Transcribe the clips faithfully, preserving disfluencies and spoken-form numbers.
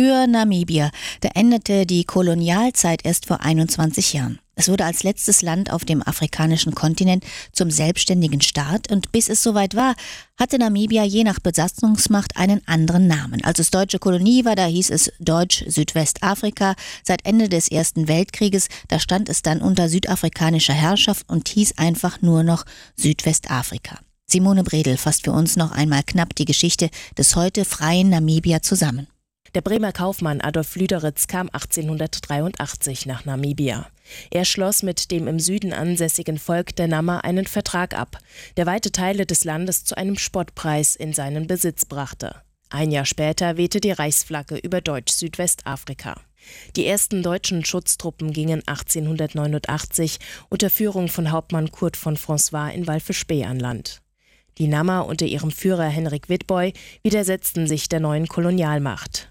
Für Namibia, da endete die Kolonialzeit erst vor einundzwanzig Jahren. Es wurde als letztes Land auf dem afrikanischen Kontinent zum selbstständigen Staat und bis es soweit war, hatte Namibia je nach Besatzungsmacht einen anderen Namen. Als es deutsche Kolonie war, da hieß es Deutsch-Südwestafrika. Seit Ende des Ersten Weltkrieges, da stand es dann unter südafrikanischer Herrschaft und hieß einfach nur noch Südwestafrika. Simone Bredel fasst für uns noch einmal knapp die Geschichte des heute freien Namibia zusammen. Der Bremer Kaufmann Adolf Lüderitz kam achtzehnhundertdreiundachtzig nach Namibia. Er schloss mit dem im Süden ansässigen Volk der Nama einen Vertrag ab, der weite Teile des Landes zu einem Spottpreis in seinen Besitz brachte. Ein Jahr später wehte die Reichsflagge über Deutsch-Südwestafrika. Die ersten deutschen Schutztruppen gingen achtzehnhundertneunundachtzig unter Führung von Hauptmann Kurt von François in Walfischbee an Land. Die Nama unter ihrem Führer Henrik Witbooi widersetzten sich der neuen Kolonialmacht.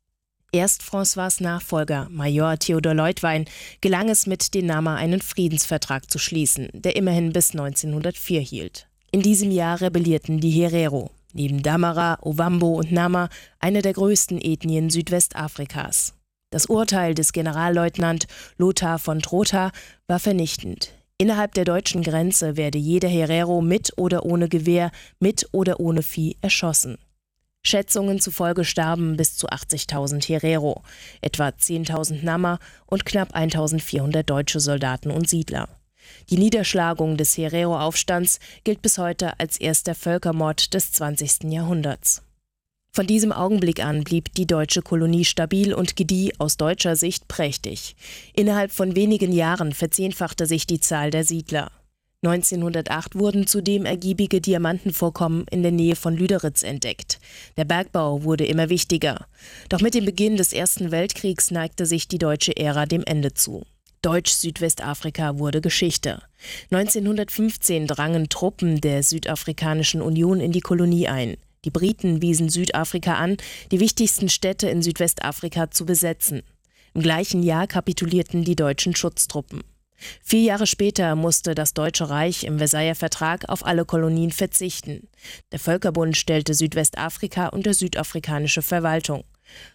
Erst François' Nachfolger, Major Theodor Leutwein, gelang es mit den Nama einen Friedensvertrag zu schließen, der immerhin bis neunzehnhundertvier hielt. In diesem Jahr rebellierten die Herero, neben Damara, Ovambo und Nama eine der größten Ethnien Südwestafrikas. Das Urteil des Generalleutnant Lothar von Trotha war vernichtend. Innerhalb der deutschen Grenze werde jeder Herero mit oder ohne Gewehr, mit oder ohne Vieh erschossen. Schätzungen zufolge starben bis zu achtzigtausend Herero, etwa zehntausend Nama und knapp eintausendvierhundert deutsche Soldaten und Siedler. Die Niederschlagung des Herero-Aufstands gilt bis heute als erster Völkermord des zwanzigsten Jahrhunderts. Von diesem Augenblick an blieb die deutsche Kolonie stabil und gedieh aus deutscher Sicht prächtig. Innerhalb von wenigen Jahren verzehnfachte sich die Zahl der Siedler. neunzehnhundertacht wurden zudem ergiebige Diamantenvorkommen in der Nähe von Lüderitz entdeckt. Der Bergbau wurde immer wichtiger. Doch mit dem Beginn des Ersten Weltkriegs neigte sich die deutsche Ära dem Ende zu. Deutsch-Südwestafrika wurde Geschichte. neunzehnhundertfünfzehn drangen Truppen der Südafrikanischen Union in die Kolonie ein. Die Briten wiesen Südafrika an, die wichtigsten Städte in Südwestafrika zu besetzen. Im gleichen Jahr kapitulierten die deutschen Schutztruppen. Vier Jahre später musste das Deutsche Reich im Versailler Vertrag auf alle Kolonien verzichten. Der Völkerbund stellte Südwestafrika unter südafrikanische Verwaltung.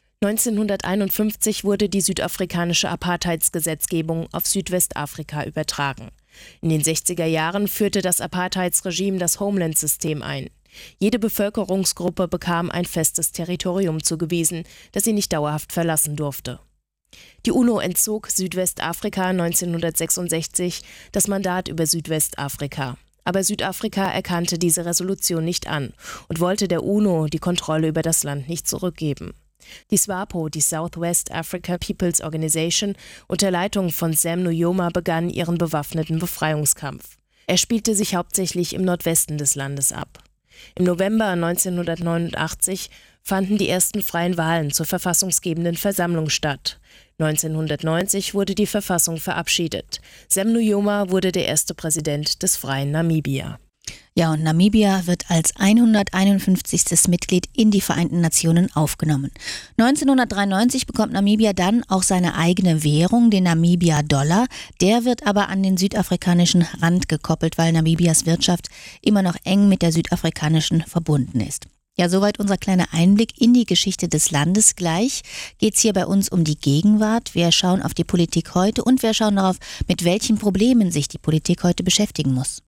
neunzehnhunderteinundfünfzig wurde die südafrikanische Apartheidsgesetzgebung auf Südwestafrika übertragen. In den sechziger Jahren führte das Apartheidsregime das Homeland-System ein. Jede Bevölkerungsgruppe bekam ein festes Territorium zugewiesen, das sie nicht dauerhaft verlassen durfte. Die UNO entzog Südwestafrika neunzehnhundertsechsundsechzig das Mandat über Südwestafrika. Aber Südafrika erkannte diese Resolution nicht an und wollte der UNO die Kontrolle über das Land nicht zurückgeben. Die SWAPO, die Southwest Africa People's Organization, unter Leitung von Sam Nujoma begann ihren bewaffneten Befreiungskampf. Er spielte sich hauptsächlich im Nordwesten des Landes ab. Im November neunzehnhundertneunundachtzig fanden die ersten freien Wahlen zur verfassungsgebenden Versammlung statt. neunzehnhundertneunzig wurde die Verfassung verabschiedet. Sam Nujoma wurde der erste Präsident des freien Namibia. Ja, und Namibia wird als hunderteinundfünfzigstes Mitglied in die Vereinten Nationen aufgenommen. neunzehnhundertdreiundneunzig bekommt Namibia dann auch seine eigene Währung, den Namibia-Dollar. Der wird aber an den südafrikanischen Rand gekoppelt, weil Namibias Wirtschaft immer noch eng mit der südafrikanischen verbunden ist. Ja, soweit unser kleiner Einblick in die Geschichte des Landes. Gleich geht's hier bei uns um die Gegenwart. Wir schauen auf die Politik heute und wir schauen darauf, mit welchen Problemen sich die Politik heute beschäftigen muss.